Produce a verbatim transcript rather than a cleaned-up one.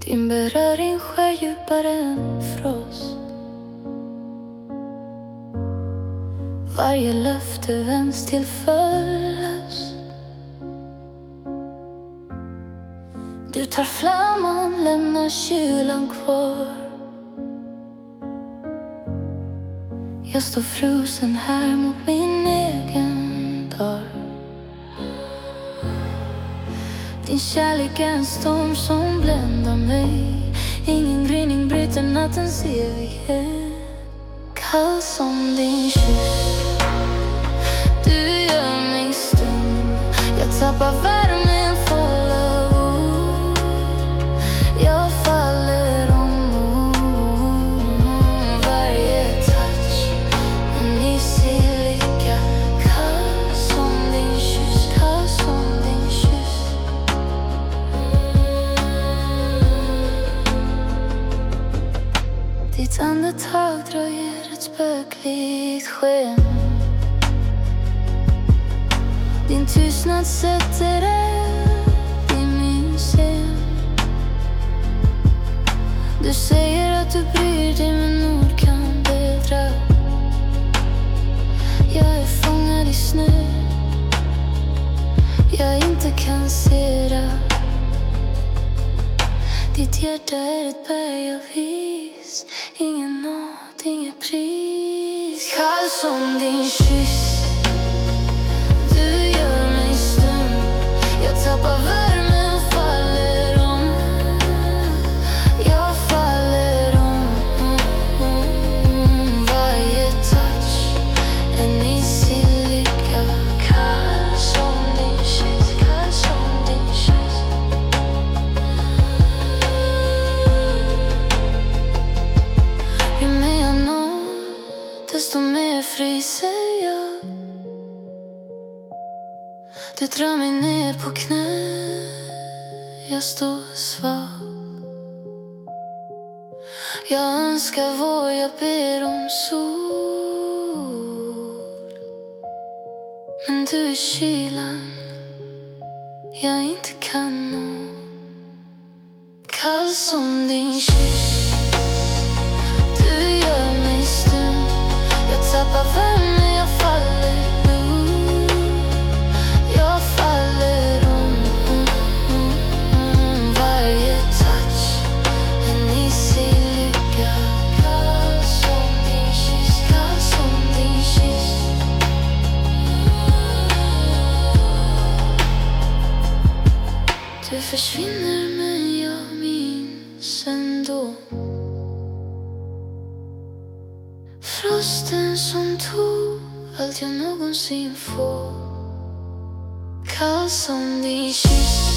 Din beröring skär djupare än frost. Varje löfte vänds till förlust. Du tar flamman, lämnar kylan kvar. Jag står frusen här mot min egen dörr. Din kärlek är en storm som bländar mig. Ingen gryning bryter nattens evighet. Kall som din kyss, du gör mig stum. Jag tappar värmen, faller ord. Jag faller om ord. Varje touch, en isig lycka. Kall som din kyss, kall som din kyss. Ditt andetag dröjer ett spökligt sken. Din tystnad sätter eld i min scen. Du säger att du bryr dig men ord kan bedra. Jag är fångad i snö jag inte kan se det. Ditt hjärta är ett berg av is. Ingen nåd, inget pris. Kall som din kyss, du gör mig stum. Jag tappar värmen, faller om. Jag faller om. Varje touch, en isig lycka. Kall som din kyss, kall som din kyss. Ju mer jag når, desto mer fryser jag. Du drar mig ner på knä, jag står svag. Jag önskar vår, jag ber om sol. Men du är kylan jag inte kan nå. Kall som din kyss, du gör mig stum. Jag tappar värmen, jag faller ur. Jag faller om. Varje touch, en isig lycka. Kall som din kyss, kall som din kyss. Du försvinner men jag minns ändå. Frosten som tog allt jag någonsin får. Kall som din kyss.